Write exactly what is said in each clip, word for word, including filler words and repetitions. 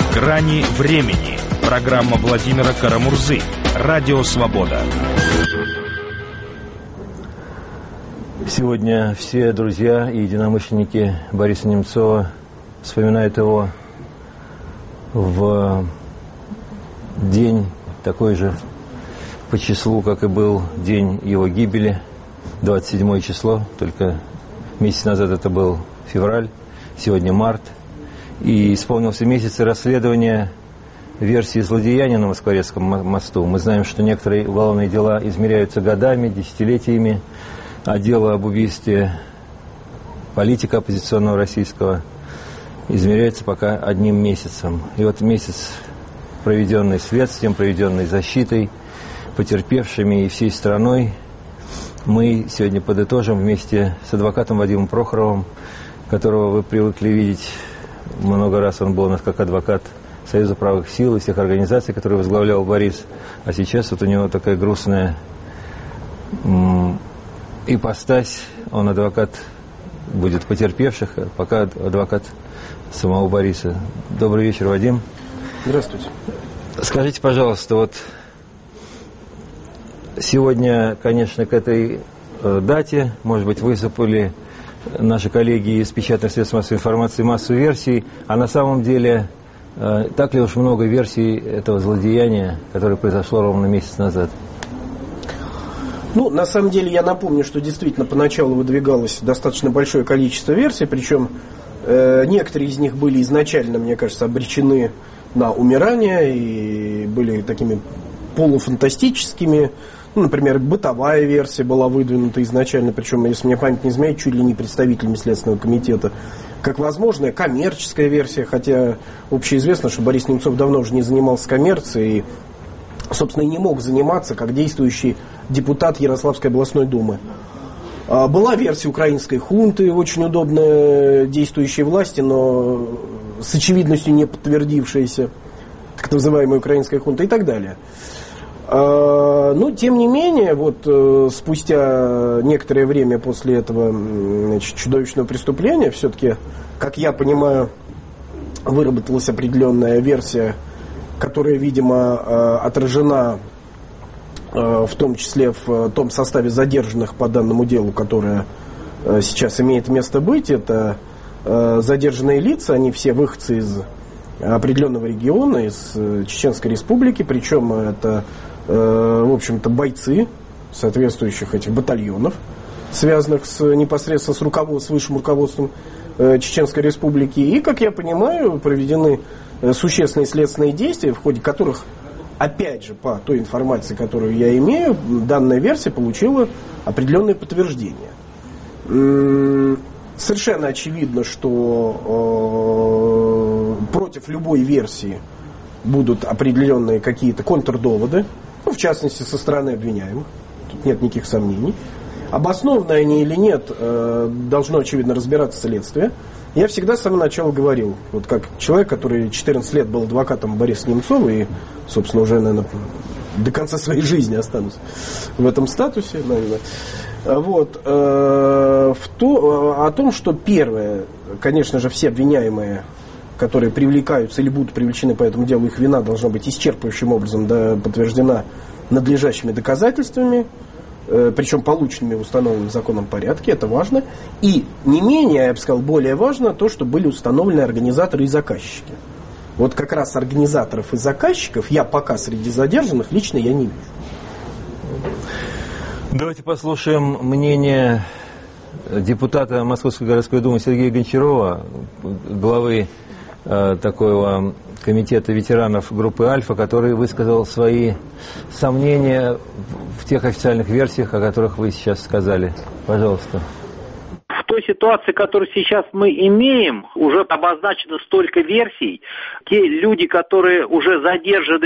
Грани времени. Программа Владимира Карамурзы. Радио Свобода. Сегодня все друзья и единомышленники Бориса Немцова вспоминают его в день такой же по числу, как и был день его гибели, двадцать седьмое число, только месяц назад это был февраль, сегодня март. И исполнился месяц расследования версии злодеяния на Москворецком мосту. Мы знаем, что некоторые уголовные дела измеряются годами, десятилетиями, а дело об убийстве политика оппозиционного российского измеряется пока одним месяцем. И вот месяц, проведенный следствием, проведенный защитой, потерпевшими и всей страной, мы сегодня подытожим вместе с адвокатом Вадимом Прохоровым, которого вы привыкли видеть много раз. Он был у нас как адвокат Союза правых сил и всех организаций, которые возглавлял Борис. А сейчас вот у него такая грустная м- ипостась. Он адвокат будет потерпевших, а пока адвокат самого Бориса. Добрый вечер, Вадим. Здравствуйте. Скажите, пожалуйста, вот сегодня, конечно, к этой э, дате, может быть, высыпали наши коллеги из печатных средств массовой информации массу версий, а на самом деле э, так ли уж много версий этого злодеяния, которое произошло ровно месяц назад? Ну, на самом деле, я напомню, что действительно поначалу выдвигалось достаточно большое количество версий, причем э, некоторые из них были изначально, мне кажется, обречены на умирание и были такими полуфантастическими. Ну, например, бытовая версия была выдвинута изначально, причем, если мне память не изменяет, чуть ли не представителями Следственного комитета, как возможная коммерческая версия, хотя общеизвестно, что Борис Немцов давно уже не занимался коммерцией и, собственно, и не мог заниматься как действующий депутат Ярославской областной думы. Была версия украинской хунты, очень удобная действующей власти, но с очевидностью не подтвердившаяся, так называемая украинская хунта и так далее. Но, тем не менее, вот спустя некоторое время после этого, значит, чудовищного преступления, все-таки, как я понимаю, выработалась определенная версия, которая, видимо, отражена в том числе в том составе задержанных по данному делу, которое сейчас имеет место быть. Это задержанные лица, они все выходцы из определенного региона, из Чеченской Республики, причем это, в общем-то, бойцы соответствующих этих батальонов, связанных с, непосредственно с, руководством, с высшим руководством Чеченской Республики. И, как я понимаю, проведены существенные следственные действия, в ходе которых, опять же, по той информации, которую я имею, данная версия получила определенное подтверждение. Совершенно очевидно, что э, против любой версии будут определенные какие-то контрдоводы, ну, в частности, со стороны обвиняемых. Тут нет никаких сомнений. Обоснованно они или нет, э, должно, очевидно, разбираться следствие. Я всегда с самого начала говорил, вот как человек, который четырнадцать лет был адвокатом Бориса Немцова и, собственно, уже, наверное, до конца своей жизни останусь в этом статусе, наверное. Вот, э, в то, о том, что первое, конечно же, все обвиняемые, которые привлекаются или будут привлечены по этому делу, их вина должна быть исчерпывающим образом да, подтверждена надлежащими доказательствами, э, причем полученными в установленном законом порядке, это важно. И не менее, я бы сказал, более важно то, что были установлены организаторы и заказчики. Вот как раз организаторов и заказчиков я пока среди задержанных лично я не вижу. Давайте послушаем мнение депутата Московской городской думы Сергея Гончарова, главы э, такого комитета ветеранов группы «Альфа», который высказал свои сомнения в тех официальных версиях, о которых вы сейчас сказали. Пожалуйста. В той ситуации, которую сейчас мы имеем, уже обозначено столько версий. Те люди, которые уже задержаны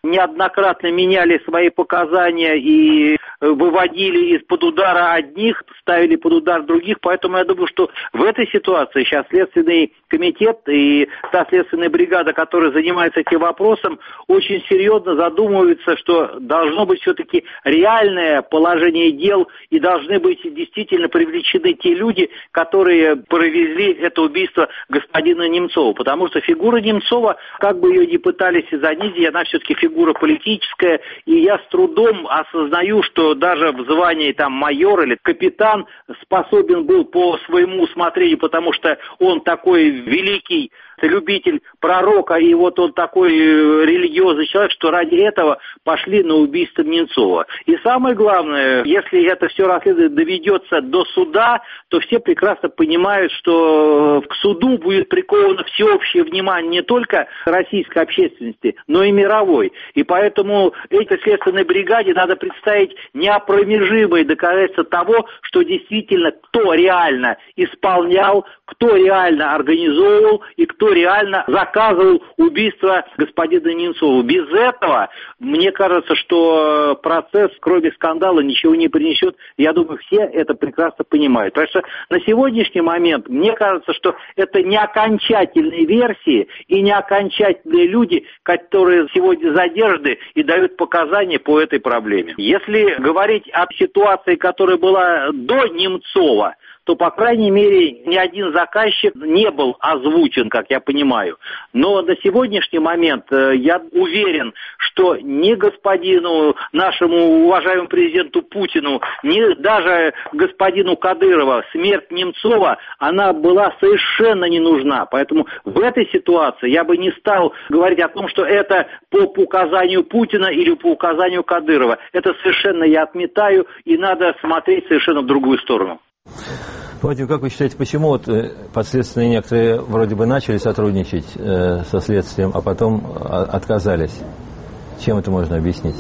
неоднократно меняли свои показания и выводили из-под удара одних, ставили под удар других, поэтому я думаю, что в этой ситуации сейчас Следственный комитет и та следственная бригада, которая занимается этим вопросом, очень серьезно задумывается, что должно быть все-таки реальное положение дел и должны быть действительно привлечены те люди, которые провели это убийство господина Немцова, потому что фигура Немцова, как бы ее ни пытались занизить, она все-таки фигура политическая, и я с трудом осознаю, что даже в звании там майор или капитан способен был по своему усмотрению, потому что он такой великий любитель пророка, и вот он такой религиозный человек, что ради этого пошли на убийство Немцова. И самое главное, если это все расследование доведется до суда, то все прекрасно понимают, что к суду будет приковано всеобщее внимание не только российской общественности, но и мировой. И поэтому этой следственной бригаде надо представить неопровержимые доказательства того, что действительно кто реально исполнял, кто реально организовывал и кто реально заказывал убийство господина Немцова. Без этого, мне кажется, что процесс, кроме скандала, ничего не принесет. Я думаю, все это прекрасно понимают. Потому что на сегодняшний момент, мне кажется, что это не окончательные версии и не окончательные люди, которые сегодня задержаны и дают показания по этой проблеме. Если говорить о ситуации, которая была до Немцова, то, по крайней мере, ни один заказчик не был озвучен, как я понимаю. Но на сегодняшний момент э, я уверен, что ни господину, нашему уважаемому президенту Путину, ни даже господину Кадырову смерть Немцова, она была совершенно не нужна. Поэтому в этой ситуации я бы не стал говорить о том, что это по указанию Путина или по указанию Кадырова. Это совершенно я отметаю, и надо смотреть совершенно в другую сторону. Владимир, как вы считаете, почему вот подследственные некоторые вроде бы начали сотрудничать э, со следствием, а потом отказались? Чем это можно объяснить?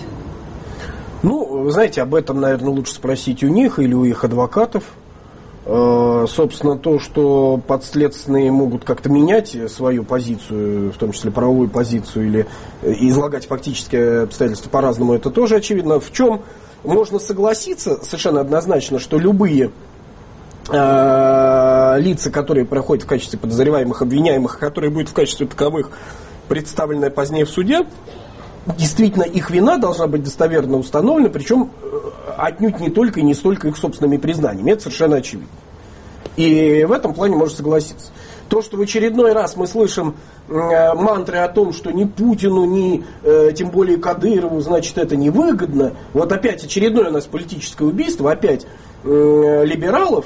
Ну, вы знаете, об этом, наверное, лучше спросить у них или у их адвокатов. Э, собственно, то, что подследственные могут как-то менять свою позицию, в том числе правовую позицию, или излагать фактические обстоятельства по-разному, это тоже очевидно. В чем можно согласиться совершенно однозначно, что любые лица, которые проходят в качестве подозреваемых, обвиняемых, которые будут в качестве таковых представлены позднее в суде, действительно их вина должна быть достоверно установлена, причем отнюдь не только и не столько их собственными признаниями. Это совершенно очевидно. И в этом плане можно согласиться. То, что в очередной раз мы слышим э, мантры о том, что ни Путину, ни э, тем более Кадырову, значит, это невыгодно. Вот опять очередное у нас политическое убийство, опять э, либералов.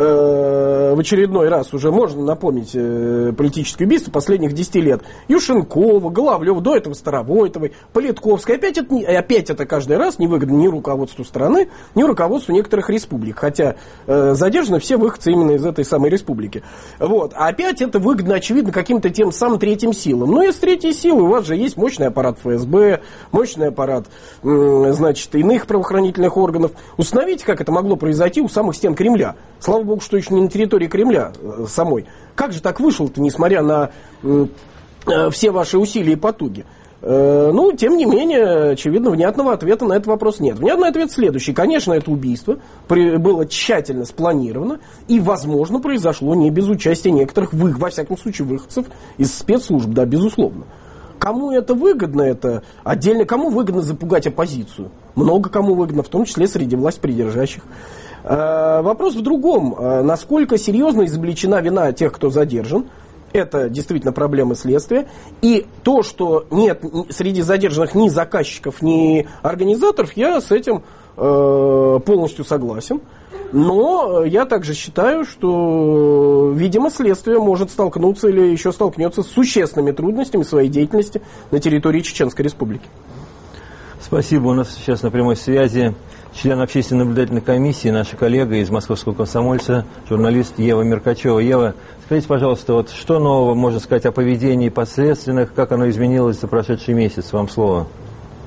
В очередной раз уже можно напомнить политическое убийство последних десяти лет. Юшенкова, Головлева, до этого Старовойтовой, Политковской. Опять это, опять это каждый раз невыгодно ни руководству страны, ни руководству некоторых республик. Хотя э, задержаны все выходцы именно из этой самой республики. Вот. А опять это выгодно, очевидно, каким-то тем самым третьим силам. Но из третьей силы у вас же есть мощный аппарат эф эс бэ, мощный аппарат э, значит, иных правоохранительных органов. Установите, как это могло произойти у самых стен Кремля. Слава Богу, что еще не на территории Кремля самой. Как же так вышло-то, несмотря на э, все ваши усилия и потуги? Э, ну, тем не менее, очевидно, внятного ответа на этот вопрос нет. Внятный ответ следующий. Конечно, это убийство при, было тщательно спланировано и, возможно, произошло не без участия некоторых, вы, во всяком случае, выходцев из спецслужб, да, безусловно. Кому это выгодно, это отдельно, кому выгодно запугать оппозицию? Много кому выгодно, в том числе среди власть придержащих. Вопрос в другом. Насколько серьезно изобличена вина тех, кто задержан? Это действительно проблемы следствия. И то, что нет среди задержанных ни заказчиков, ни организаторов, я с этим полностью согласен. Но я также считаю, что, видимо, следствие может столкнуться или еще столкнется с существенными трудностями своей деятельности на территории Чеченской Республики. Спасибо. У нас сейчас на прямой связи член общественной наблюдательной комиссии, наша коллега из Московского комсомольца, журналист Ева Меркачева. Ева, скажите, пожалуйста, вот что нового можно сказать о поведении подследственных, как оно изменилось за прошедший месяц? Вам слово.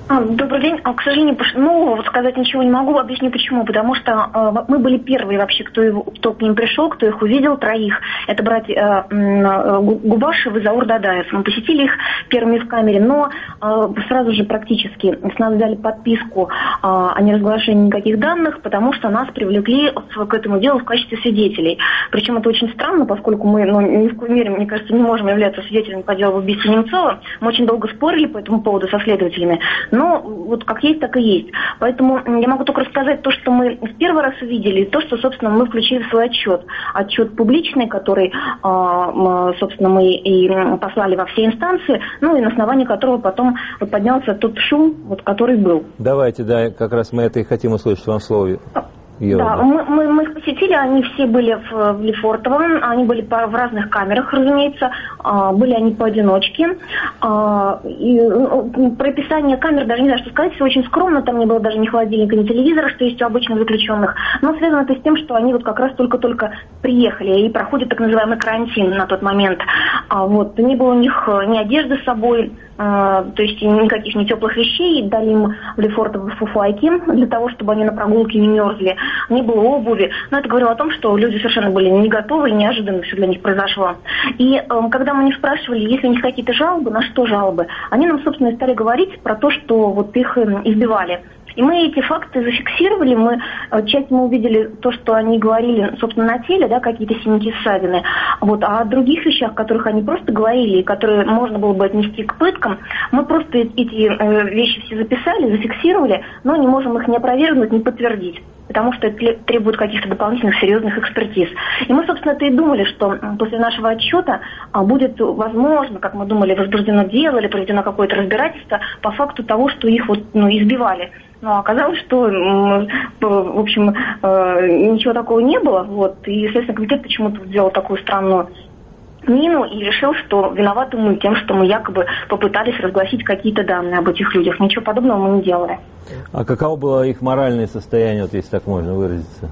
Добрый день. К сожалению, ну, вот сказать ничего не могу, объясню почему. Потому что э, мы были первые вообще, кто, его, кто к ним пришел, кто их увидел, троих. Это братья э, Губашев и Заур Дадаев. Мы посетили их первыми в камере, но э, сразу же практически с нас взяли подписку э, о неразглашении никаких данных, потому что нас привлекли к этому делу в качестве свидетелей. Причем это очень странно, поскольку мы, ну, ни в коей мере, мне кажется, не можем являться свидетелями по делу убийства Немцова. Мы очень долго спорили по этому поводу со следователями. Но вот как есть, так и есть. Поэтому я могу только рассказать то, что мы в первый раз увидели, и то, что, собственно, мы включили в свой отчет. Отчет публичный, который, собственно, мы и послали во все инстанции, ну и на основании которого потом вот поднялся тот шум, вот, который был. Давайте, да, как раз мы это и хотим услышать вам слово. Ева, да, да. Мы, мы, мы их посетили, они все были в, в Лефортово, они были по, в разных камерах, разумеется, а, были они поодиночке. А, и, ну, про описание камер даже не знаю, что сказать, все очень скромно, там не было даже ни холодильника, ни телевизора, что есть у обычных заключенных, но связано это с тем, что они вот как раз только-только приехали и проходит так называемый карантин на тот момент. А, вот, не было у них ни одежды с собой, то есть никаких не теплых вещей, дали им в Лефортово фуфайки для того, чтобы они на прогулке не мерзли, не было обуви. Но это говорило о том, что люди совершенно были не готовы и неожиданно все для них произошло. И э, когда мы не спрашивали, есть ли у них какие-то жалобы, на что жалобы, они нам, собственно, и стали говорить про то, что вот их избивали. И мы эти факты зафиксировали, мы часть мы увидели то, что они говорили, собственно, на теле, да, какие-то синяки, ссадины. Вот. А о других вещах, о которых они просто говорили, и которые можно было бы отнести к пыткам, мы просто эти э, вещи все записали, зафиксировали, но не можем их ни опровергнуть, ни подтвердить, потому что это требует каких-то дополнительных серьезных экспертиз. И мы, собственно, это и думали, что после нашего отчета будет, возможно, как мы думали, возбуждено дело или проведено какое-то разбирательство по факту того, что их вот, ну, избивали. Но оказалось, что, в общем, ничего такого не было. Вот, и Следственный комитет почему-то сделал такую странную мину и решил, что виноваты мы тем, что мы якобы попытались разгласить какие-то данные об этих людях. Ничего подобного мы не делали. А каково было их моральное состояние, вот если так можно выразиться?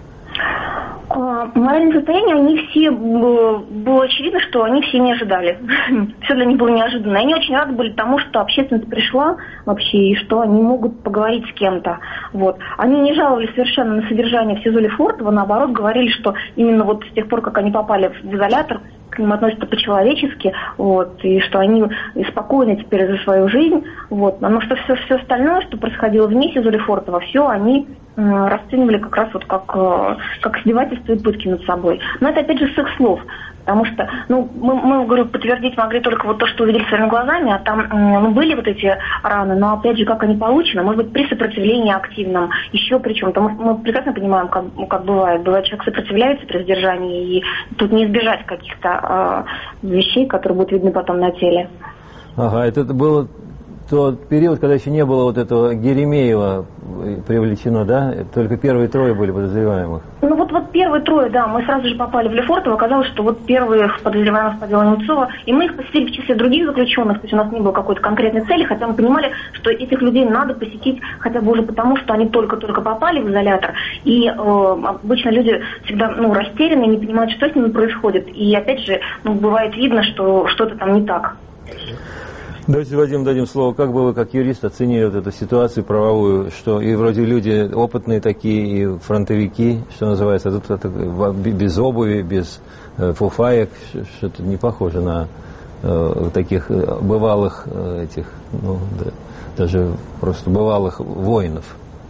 Моральное состояние, они все, было очевидно, что они все не ожидали. Все для них было неожиданно. Они очень рады были тому, что общественность пришла вообще, и что они могут поговорить с кем-то. Вот. Они не жаловались совершенно на содержание в СИЗО Лефортово, наоборот, говорили, что именно вот с тех пор, как они попали в изолятор, к ним относятся по-человечески, вот, и что они спокойны теперь за свою жизнь. Вот. Но что все, все остальное, что происходило вне СИЗО Лефортово, все они расценивали как раз вот как, как издевательство и пытки над собой. Но это опять же с их слов. Потому что, ну, мы, мы, говорю, подтвердить могли только вот то, что увидели своими глазами, а там, ну, были вот эти раны, но опять же, как они получены, может быть, при сопротивлении активном, еще причем, потому что мы прекрасно понимаем, как, как бывает. Бывает, человек сопротивляется при задержании, и тут не избежать каких-то э, вещей, которые будут видны потом на теле. Ага, это было тот период, когда еще не было вот этого Геремеева привлечено, да? Только первые трое были подозреваемых. Ну вот, вот первые трое, да, мы сразу же попали в Лефортово, оказалось, что вот первые подозреваемых по делу Немцова, и мы их посетили в числе других заключенных, то есть у нас не было какой-то конкретной цели, хотя мы понимали, что этих людей надо посетить хотя бы уже потому, что они только-только попали в изолятор, и э, обычно люди всегда, ну, растеряны, не понимают, что с ними происходит, и опять же, ну, бывает видно, что что-то там не так. Давайте, Вадим, дадим слово. Как бы вы, как юрист, оценили вот эту ситуацию правовую, что и вроде люди опытные такие, и фронтовики, что называется, а тут это, без обуви, без э, фуфаек, что-то не похоже на э, таких бывалых э, этих, ну, да, даже просто бывалых воинов.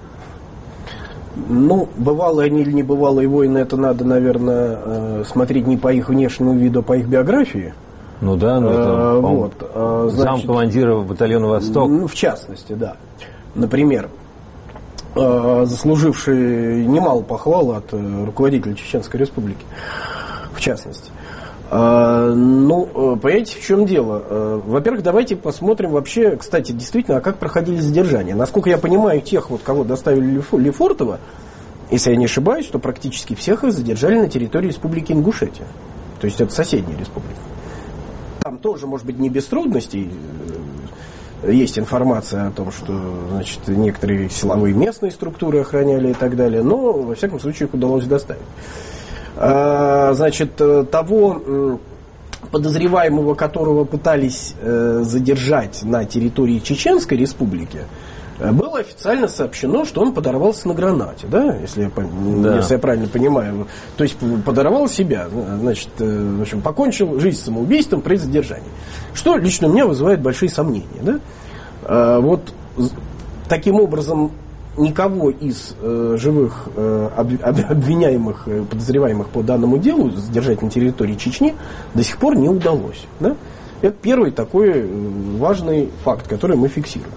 Ну, бывалые они или не бывалые воины, это надо, наверное, э, смотреть не по их внешнему виду, а по их биографии. Ну да, ну это а, вот, а, значит, замкомандира батальона «Восток». Ну, в частности, да. Например, а, заслуживший немало похвал от а, руководителя Чеченской Республики. В частности. А, ну, понимаете, в чем дело? А, во-первых, давайте посмотрим вообще, кстати, действительно, а как проходили задержания. Насколько я понимаю, тех, вот, кого доставили в Лефортово, если я не ошибаюсь, то практически всех их задержали на территории Республики Ингушетия. То есть это соседняя республика. Там тоже, может быть, не без трудностей. Есть информация о том, что, значит, некоторые силовые местные структуры охраняли и так далее, но, во всяком случае, их удалось доставить. А, значит, того подозреваемого которого пытались э, задержать на территории Чеченской Республики, э, было официально сообщено, что он подорвался на гранате, да, если я, да. если я правильно понимаю. То есть подорвал себя, значит, э, в общем, покончил жизнь самоубийством при задержании. Что лично у меня вызывает большие сомнения, да. Э, вот таким образом никого из э, живых э, об, об, обвиняемых, э, подозреваемых по данному делу задержать на территории Чечни до сих пор не удалось. Да? Это первый такой важный факт, который мы фиксируем.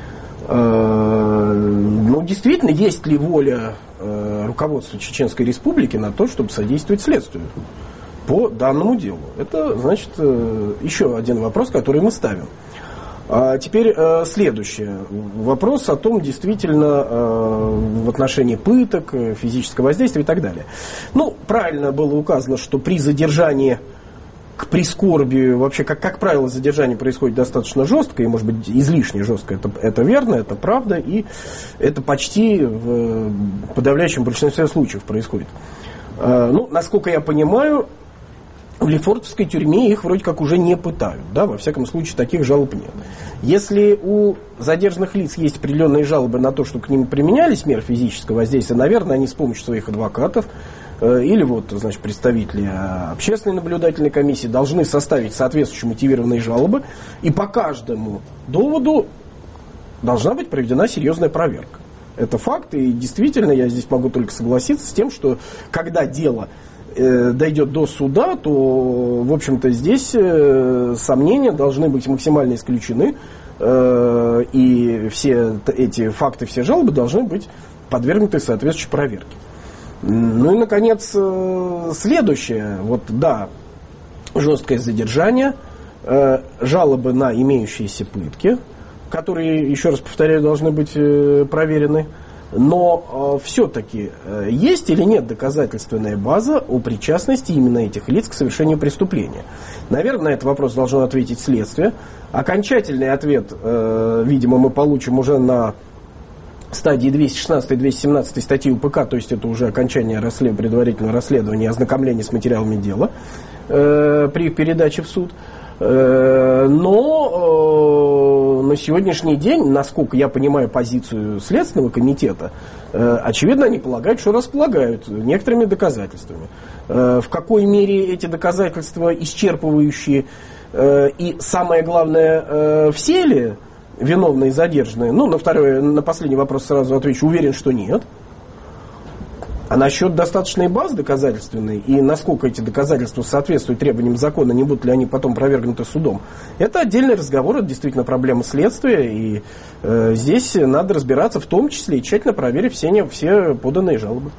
Э, ну, действительно, есть ли воля э, руководства Чеченской Республики на то, чтобы содействовать следствию по данному делу? Это, значит, э, еще один вопрос, который мы ставим. А теперь э, следующее. Вопрос о том, действительно, э, в отношении пыток, физического воздействия и так далее. Ну, правильно было указано, что при задержании к прискорбию, вообще, как, как правило, задержание происходит достаточно жестко, и, может быть, излишне жестко. Это, это верно, это правда, и это почти в подавляющем большинстве случаев происходит. Э, ну, насколько я понимаю, в Лефортовской тюрьме их вроде как уже не пытают, да, во всяком случае таких жалоб нет. Если у задержанных лиц есть определенные жалобы на то, что к ним применялись меры физического воздействия, наверное, они с помощью своих адвокатов э, или вот, значит, представители общественной наблюдательной комиссии должны составить соответствующие мотивированные жалобы, и по каждому доводу должна быть проведена серьезная проверка. Это факт, и действительно я здесь могу только согласиться с тем, что когда дело дойдет до суда, то, в общем-то, здесь э, сомнения должны быть максимально исключены, э, и все эти факты, все жалобы должны быть подвергнуты соответствующей проверке. Ну и, наконец, э, следующее. Вот, да, жесткое задержание, э, жалобы на имеющиеся пытки, которые, еще раз повторяю, должны быть э, проверены. Но э, все-таки э, есть или нет доказательственная база о причастности именно этих лиц к совершению преступления? Наверное, на этот вопрос должно ответить следствие. Окончательный ответ, э, видимо, мы получим уже на стадии двести шестнадцатой — двести семнадцатой статьи УПК, то есть это уже окончание расслед... предварительного расследования, ознакомление с материалами дела э, при передаче в суд. Но на сегодняшний день, насколько я понимаю позицию Следственного комитета, очевидно, они полагают, что располагают некоторыми доказательствами. В какой мере эти доказательства исчерпывающие и, самое главное, все ли виновные задержанные? Ну, на второй, на последний вопрос сразу отвечу, уверен, что нет. А насчет достаточной базы доказательственной и насколько эти доказательства соответствуют требованиям закона, не будут ли они потом опровергнуты судом, это отдельный разговор, это действительно проблема следствия, и э, здесь надо разбираться в том числе и тщательно проверить все, все поданные жалобы.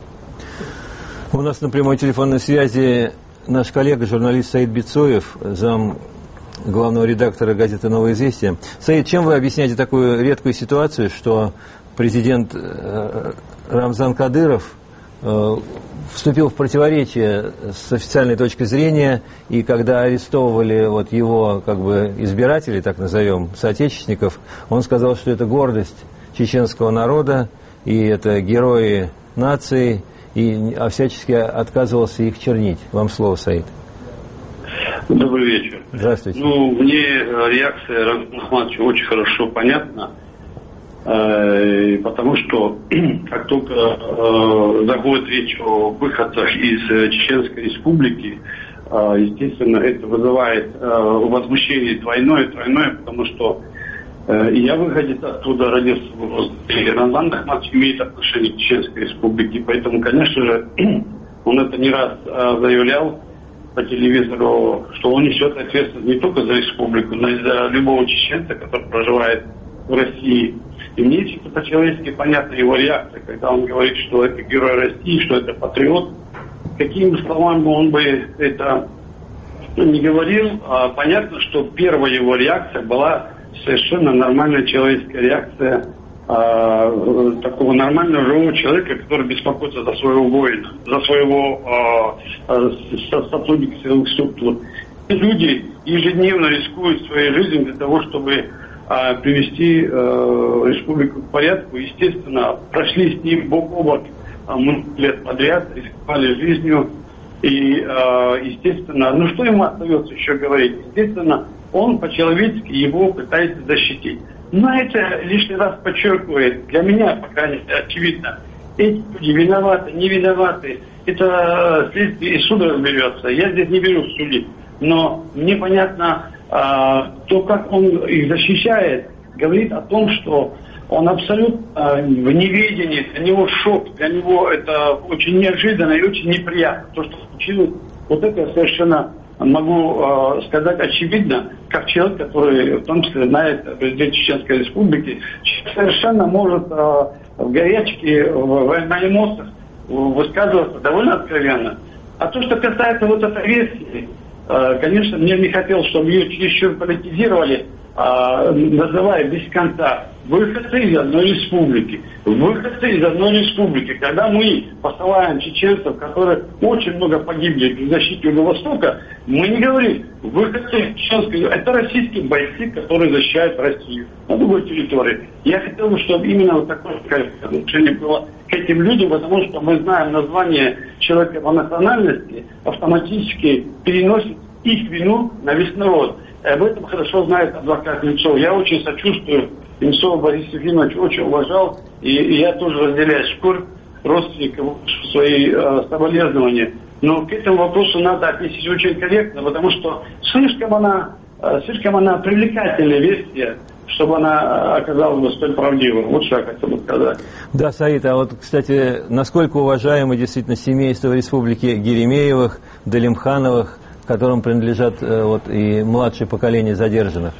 У нас на прямой телефонной связи наш коллега, журналист Саид Бицоев, зам главного редактора газеты «Новое известие». Саид, чем вы объясняете такую редкую ситуацию, что президент э, Рамзан Кадыров вступил в противоречие с официальной точки зрения, и когда арестовывали вот его как бы избирателей, так назовем, соотечественников, он сказал, что это гордость чеченского народа, и это герои нации, и а всячески отказывался их чернить. Вам слово, Саид. Добрый вечер. Здравствуйте. Ну, мне реакция Рамзана Ахматовича очень хорошо понятна. Потому что как только э, заходит речь о выходцах из Чеченской Республики, э, естественно, это вызывает э, возмущение двойное, тройное, потому что э, я выходец оттуда, родился в Грозном, и Рамзан Ахматович имеет отношение к Чеченской Республике, поэтому, конечно же, он это не раз э, заявлял по телевизору, что он несет ответственность не только за республику, но и за любого чеченца, который проживает в России. И мне чисто по-человечески понятна его реакция, когда он говорит, что это герой России, что это патриот. Какими словами он бы это не говорил, а понятно, что первая его реакция была совершенно нормальная человеческая реакция а, такого нормального живого человека, который беспокоится за своего воина, за своего а, а, сотрудника силовых структур. И люди ежедневно рискуют своей жизнью для того, чтобы привести э, республику к порядку. Естественно, прошли с ним бок о бок много лет подряд, рисковали жизнью. И, естественно, ну что ему остается еще говорить? Естественно, он по-человечески его пытается защитить. Но это лишний раз подчеркивает, для меня, по крайней мере, очевидно, эти люди виноваты, не виноваты. Это следствие и суд разберется. Я здесь не беру судить. Но мне понятно, а, то, как он их защищает, говорит о том, что он абсолютно а, в неведении, для него шок, для него это очень неожиданно и очень неприятно. То, что случилось, вот это совершенно могу э, сказать очевидно, как человек, который в том числе знает президент Чеченской Республики, совершенно может э, в горячке, в, на эмоциях высказываться довольно откровенно. А то, что касается вот этой версии, э, конечно, мне не хотелось, чтобы ее чересчур политизировали, э, называя без конца выходцы из одной республики. Выходцы из одной республики. Когда мы посылаем чеченцев, которые очень много погибли в защите Юго-Востока, мы не говорим выходцы из чеченской. Это российские бойцы, которые защищают Россию на другой территории. Я хотел бы, чтобы именно вот такое отношение было к этим людям, потому что мы знаем название человека по национальности, автоматически переносит их вину на весь народ. Об этом хорошо знает адвокат Немцов. Я очень сочувствую. Немцова Бориса Ефимовича очень уважал, и, и я тоже разделяю скорбь родственников, свои э, соболезнования. Но к этому вопросу надо отнестись очень корректно, потому что слишком она, э, слишком она привлекательная версия, чтобы она оказалась бы столь правдивой. Вот что я хотел бы сказать. Да, Саид, а вот, кстати, насколько уважаемы действительно семейство Республики Еремеевых, Далимхановых, которым принадлежат э, вот, и младшее поколение задержанных?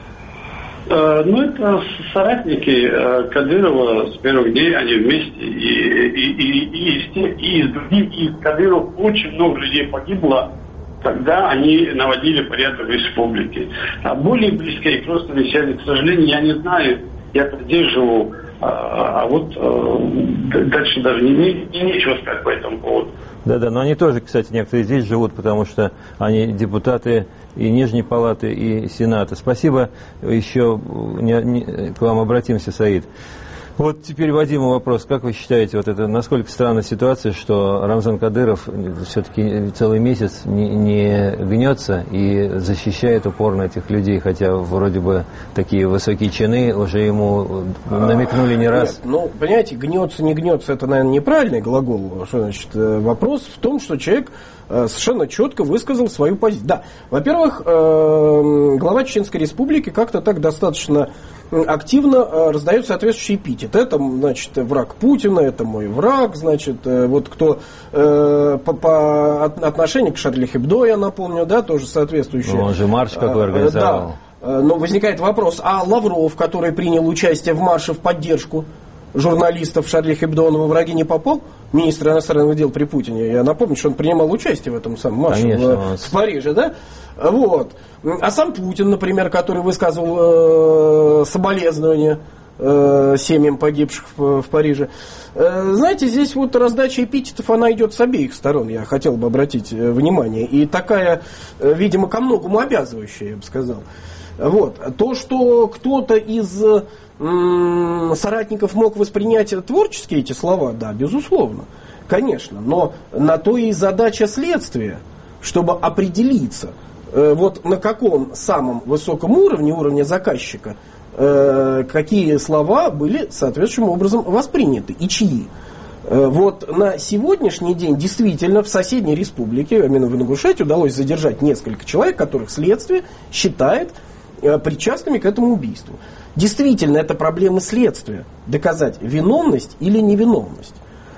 Ну, это соратники Кадырова с первых дней, они вместе, и, и, и, и, из, тех, и из других, и из Кадыров очень много людей погибло, когда они наводили порядок в республике. А более близкие к родственной связи, к сожалению, я не знаю, я здесь живу, а, а вот а, дальше даже не, не, не нечего сказать по этому поводу. Да-да, но они тоже, кстати, некоторые здесь живут, потому что они депутаты и Нижней Палаты, и Сената. Спасибо. Еще не, не, к вам обратимся, Саид. Вот теперь Вадиму вопрос. Как вы считаете, вот это насколько странная ситуация, что Рамзан Кадыров все-таки целый месяц не, не гнется и защищает упорно этих людей, хотя вроде бы такие высокие чины уже ему намекнули не раз? Нет, ну, понимаете, гнется, не гнется, это, наверное, неправильный глагол. Что значит? Вопрос в том, что человек совершенно четко высказал свою позицию. Да, во-первых, глава Чеченской Республики как-то так достаточно активно раздает соответствующий эпитет. Это, значит, враг Путина, это мой враг, значит, вот кто э, по, по отношению к Шарли Хебдо, я напомню, да, тоже соответствующий. Он же марш какой организовал. Да. Но возникает вопрос, а Лавров, который принял участие в марше в поддержку журналистов Шарли Хебдо, он во враги не попал? Министр иностранных дел при Путине. Я напомню, что он принимал участие в этом самом марше Конечно, в, в Париже, да? Вот. А сам Путин, например, который высказывал э, соболезнования э, семьям погибших в, в Париже. Э, знаете, здесь вот раздача эпитетов, она идет с обеих сторон, я хотел бы обратить э, внимание. И такая, э, видимо, ко многому обязывающая, я бы сказал. Вот. То, что кто-то из м- соратников мог воспринять творчески эти слова, да, безусловно, конечно. Но на то и задача следствия, чтобы определиться, э, вот на каком самом высоком уровне, уровне заказчика, э, какие слова были соответствующим образом восприняты и чьи. Э, вот на сегодняшний день действительно в соседней республике, именно в Ингушетии, удалось задержать несколько человек, которых следствие считает причастными к этому убийству. Действительно, это проблема следствия. Доказать виновность или невиновность.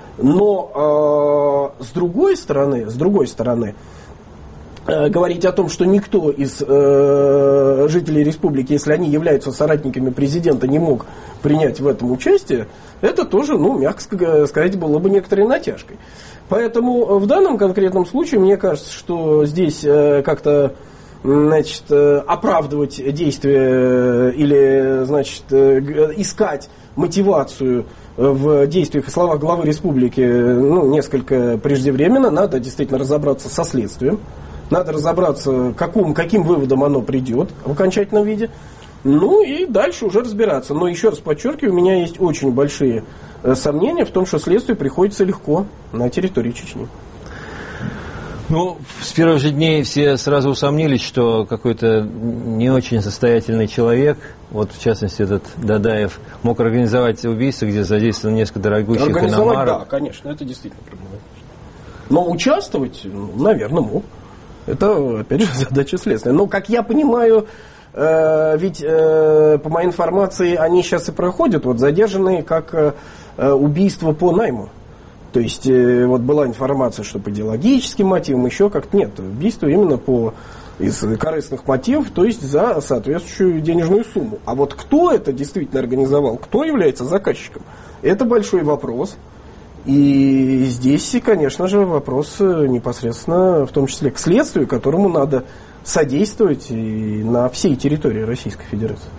Но э, с другой стороны, с другой стороны, э, говорить о том, что никто из э, жителей республики, если они являются соратниками президента, не мог принять в этом участие, это тоже, ну, мягко сказать, было бы некоторой натяжкой. Поэтому в данном конкретном случае, мне кажется, что здесь э, как-то значит, оправдывать действия или, значит, искать мотивацию в действиях и словах главы республики, ну, несколько преждевременно. Надо действительно разобраться со следствием. Надо разобраться, каким, каким выводом оно придет в окончательном виде. Ну и дальше уже разбираться. Но еще раз подчеркиваю, у меня есть очень большие сомнения в том, что следствию приходится легко на территории Чечни. Ну, с первых же дней все сразу усомнились, что какой-то не очень состоятельный человек, вот в частности этот Дадаев, мог организовать убийство, где задействовано несколько дорогущих организовать, иномарок. Да, конечно, это действительно проблема. Но участвовать, ну, наверное, мог. Это, опять же, задача следствия. Но, как я понимаю, э, ведь, э, по моей информации, они сейчас и проходят, вот задержанные как э, убийство по найму. То есть, э, вот была информация, что по идеологическим мотивам, еще как-то нет. Убийство именно по из корыстных мотивов, то есть за соответствующую денежную сумму. А вот кто это действительно организовал, кто является заказчиком, это большой вопрос. И здесь, конечно же, вопрос непосредственно, в том числе к следствию, которому надо содействовать и на всей территории Российской Федерации.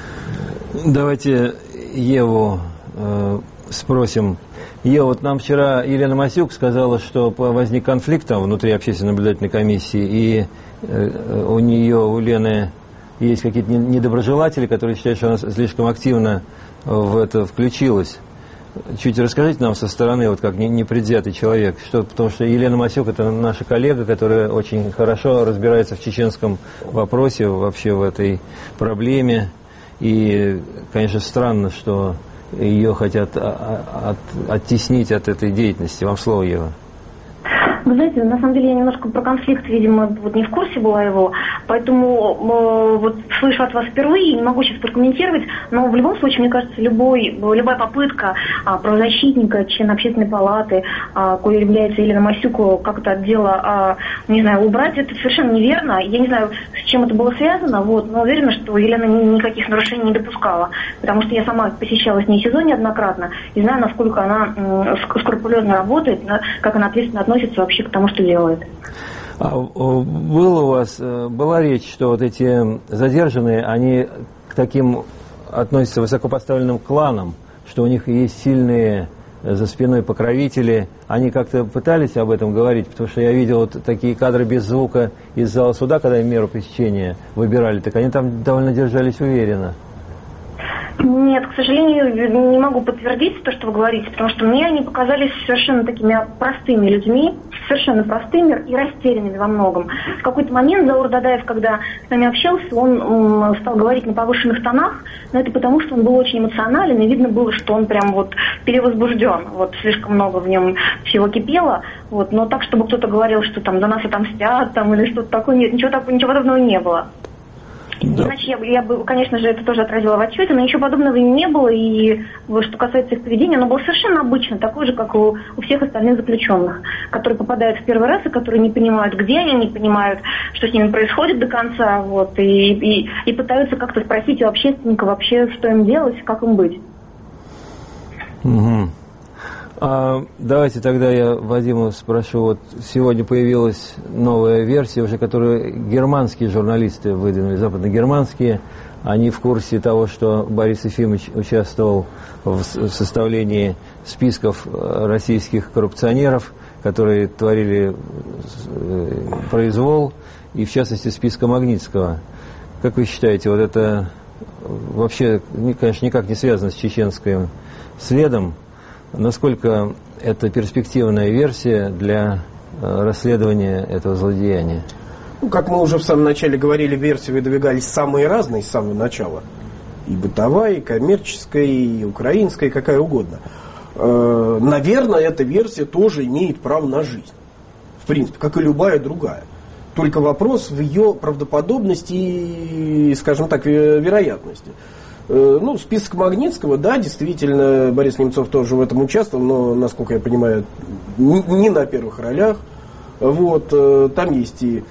Давайте Еву э, спросим. Ева, вот нам вчера Елена Масюк сказала, что возник конфликт там внутри общественной наблюдательной комиссии, и э, у нее, у Лены, есть какие-то недоброжелатели, которые считают, что она слишком активно в это включилась. Чуть расскажите нам со стороны, вот как непредвзятый человек, что, потому что Елена Масюк — это наша коллега, которая очень хорошо разбирается в чеченском вопросе, вообще в этой проблеме. И, конечно, странно, что ее хотят от, оттеснить от этой деятельности. Вам слово, Ева. Вы знаете, на самом деле я немножко про конфликт, видимо, вот не в курсе была его, поэтому э, вот слышу от вас впервые, не могу сейчас прокомментировать, но в любом случае, мне кажется, любой, любая попытка а, правозащитника, члена общественной палаты, а, кое является Елена Масюк, как-то от дела, а, не знаю, убрать, это совершенно неверно. Я не знаю, с чем это было связано, вот, но уверена, что Елена никаких нарушений не допускала, потому что я сама посещала с ней СИЗО неоднократно и знаю, насколько она м, скрупулезно работает, как она ответственно относится вообще к тому, что делает. А, было у вас, была речь, что вот эти задержанные, они к таким относятся высокопоставленным кланам, что у них есть сильные за спиной покровители. Они как-то пытались об этом говорить, потому что я видел вот такие кадры без звука из зала суда, когда им меру пресечения выбирали, так они там довольно держались уверенно. Нет, к сожалению, не могу подтвердить то, что вы говорите, потому что мне они показались совершенно такими простыми людьми, совершенно простыми и растерянными во многом. В какой-то момент Заур Дадаев, когда с нами общался, он м, стал говорить на повышенных тонах, но это потому, что он был очень эмоционален, и видно было, что он прям вот перевозбужден, вот слишком много в нем всего кипело, вот, но так, чтобы кто-то говорил, что там за нас отомстят, там, или что-то такое, нет, ничего, такого, ничего подобного не было. Да. Иначе я бы, я бы, конечно же, это тоже отразила в отчете, но ничего подобного и не было, и что касается их поведения, оно было совершенно обычно, такое же, как у, у всех остальных заключенных, которые попадают в первый раз, и которые не понимают, где они, не понимают, что с ними происходит до конца, вот, и, и, и пытаются как-то спросить у общественника вообще, что им делать, как им быть. Угу. А, давайте тогда я Вадима спрошу. Вот сегодня появилась новая версия, уже которую германские журналисты выдвинули, западногерманские. Они в курсе того, что Борис Ефимович участвовал в составлении списков российских коррупционеров, которые творили произвол, и в частности списка Магнитского. Как вы считаете, вот это вообще, конечно, никак не связано с чеченским следом? Насколько это перспективная версия для расследования этого злодеяния? Ну, как мы уже в самом начале говорили, версии выдвигались самые разные с самого начала. И бытовая, и коммерческая, и украинская, и какая угодно. Э, наверное, эта версия тоже имеет право на жизнь. В принципе, как и любая другая. Только вопрос в ее правдоподобности и, скажем так, вероятности. Ну, список Магнитского, да, действительно, Борис Немцов тоже в этом участвовал, но, насколько я понимаю, не на первых ролях. Вот, там есть и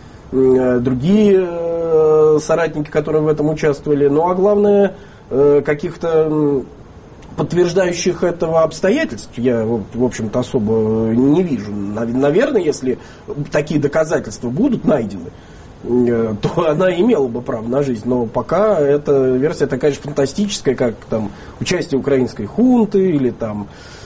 другие соратники, которые в этом участвовали. Ну, а главное, каких-то подтверждающих этого обстоятельств я, в общем-то, особо не вижу. Наверное, если такие доказательства будут найдены, то она имела бы право на жизнь. Но пока эта версия такая же фантастическая, как там участие украинской хунты или там,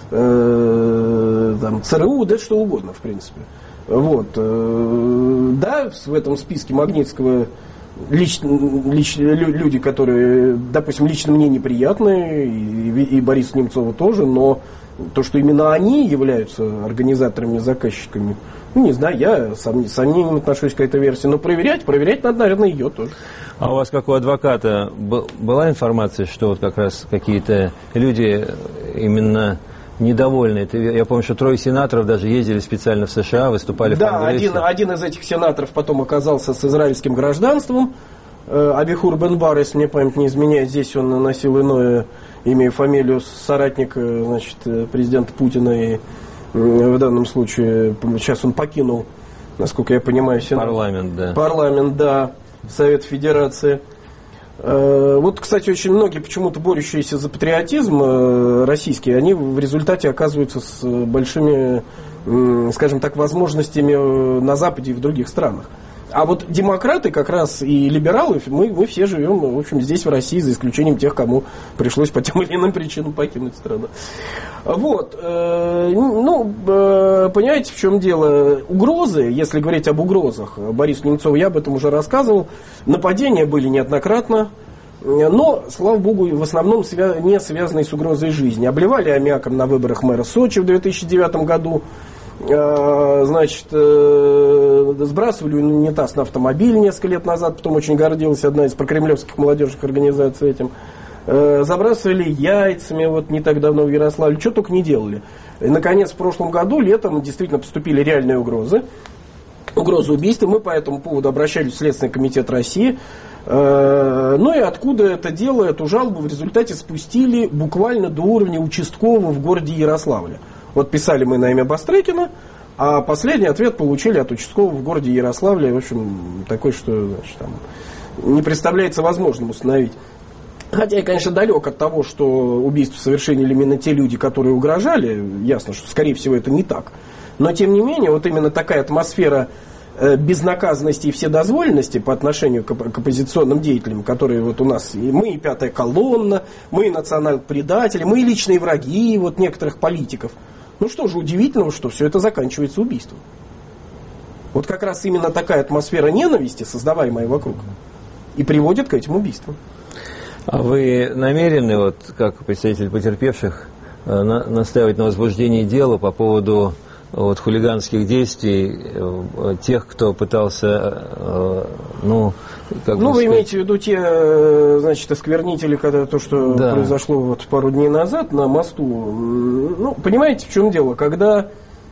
э, там ЦРУ, да что угодно, в принципе. Вот. Да, в этом списке Магнитского лично, лично, люди, которые, допустим, лично мне неприятны, и, и Борису Немцову тоже, но то, что именно они являются организаторами, заказчиками, ну, не знаю, я сом, с сомнением отношусь к этой версии, но проверять, проверять надо, наверное, ее тоже. А у вас, как у адвоката, была информация, что вот как раз какие-то люди именно недовольны? Я помню, что трое сенаторов даже ездили специально в США, выступали да, в Конгрессе. Да, один, один из этих сенаторов потом оказался с израильским гражданством. Абихур Бен-Бар, если мне память не изменяет, здесь он носил иное имя и фамилию соратника, значит, президента Путина, и в данном случае сейчас он покинул, насколько я понимаю, Сенат. Парламент, да. Парламент, да, Совет Федерации. Вот, кстати, очень многие почему-то борющиеся за патриотизм российские, они в результате оказываются с большими, скажем так, возможностями на Западе и в других странах. А вот демократы как раз и либералы, мы, мы все живем, в общем, здесь, в России, за исключением тех, кому пришлось по тем или иным причинам покинуть страну. Вот. Ну, понимаете, в чем дело? Угрозы, если говорить об угрозах, Борису Немцову я об этом уже рассказывал, нападения были неоднократно, но, слава богу, в основном не связанные с угрозой жизни. Обливали аммиаком на выборах мэра Сочи в две тысячи девятом году. Значит, сбрасывали унитаз на автомобиль несколько лет назад, потом очень гордилась одна из прокремлевских молодежных организаций этим. Забрасывали яйцами вот не так давно в Ярославле, что только не делали. И, наконец, в прошлом году, летом, действительно поступили реальные угрозы. Угрозы убийства. Мы по этому поводу обращались в Следственный комитет России. Ну и откуда это дело, эту жалобу в результате спустили буквально до уровня участкового в городе Ярославле. Вот писали мы на имя Бастрыкина, а последний ответ получили от участкового в городе Ярославле. В общем, такой, что, значит, там не представляется возможным установить. Хотя я, конечно, далек от того, что убийство совершили именно те люди, которые угрожали. Ясно, что, скорее всего, это не так. Но, тем не менее, вот именно такая атмосфера безнаказанности и вседозволенности по отношению к, к оппозиционным деятелям, которые вот у нас, и мы, и пятая колонна, мы, и национал-предатели, мы, и личные враги вот некоторых политиков. Ну что же удивительного, что все это заканчивается убийством. Вот как раз именно такая атмосфера ненависти, создаваемая вокруг, и приводит к этим убийствам. А вы намерены, вот как представитель потерпевших, на, настаивать на возбуждении дела по поводу вот, хулиганских действий тех, кто пытался, ну, как ну, бы вы сказать... имеете в виду те, значит, осквернители, когда то, что да. произошло вот пару дней назад на мосту. Ну, понимаете, в чем дело? Когда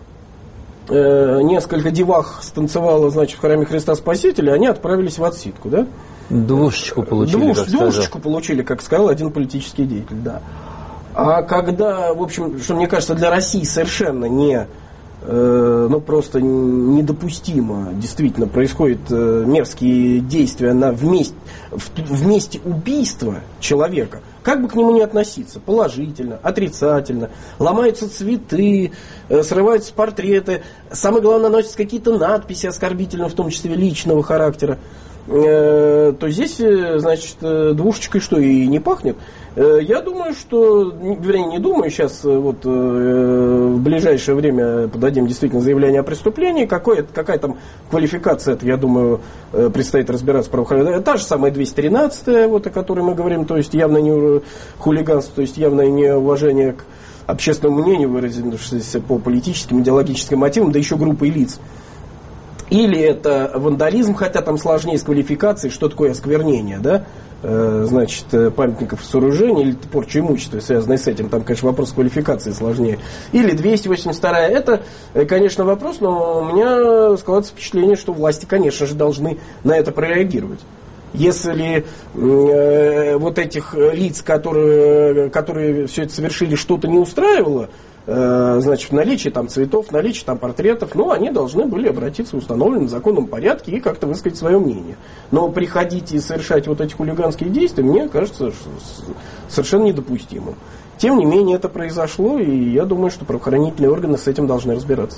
э, несколько девах станцевало, значит, в храме Христа Спасителя, они отправились в отсидку, да? Двушечку получили, Двуш, как Двушечку сказал. получили, как сказал один политический деятель, да. А когда, в общем, что мне кажется, для России совершенно не... ну, просто недопустимо. Действительно, происходят мерзкие действия на вместе, в месте убийства человека. Как бы к нему ни относиться, положительно, отрицательно, ломаются цветы, срываются портреты, самое главное, наносятся какие-то надписи оскорбительные, в том числе личного характера, то здесь, значит, двушечкой что, и не пахнет. Я думаю, что, вернее, не думаю, сейчас вот в ближайшее время подадим действительно заявление о преступлении. Какое, какая там квалификация, это, я думаю, предстоит разбираться правоохранительным. Та же самая двести тринадцатая, вот, о которой мы говорим, то есть явное не хулиганство, то есть явное неуважение к общественному мнению, выразившееся по политическим, идеологическим мотивам, да еще группой лиц. Или это вандализм, хотя там сложнее с квалификацией, что такое осквернение, да, э, значит, памятников и сооружений, или порча имущества, связанная с этим, там, конечно, вопрос квалификации сложнее. Или двести восемьдесят вторая, это, конечно, вопрос, но у меня складывается впечатление, что власти, конечно же, должны на это прореагировать. Если э, вот этих лиц, которые, которые все это совершили, что-то не устраивало, значит, в наличии там цветов, в наличии там портретов, ну, они должны были обратиться в установленном законном порядке и как-то высказать свое мнение. Но приходить и совершать вот эти хулиганские действия, мне кажется, совершенно недопустимым. Тем не менее, это произошло, и я думаю, что правоохранительные органы с этим должны разбираться.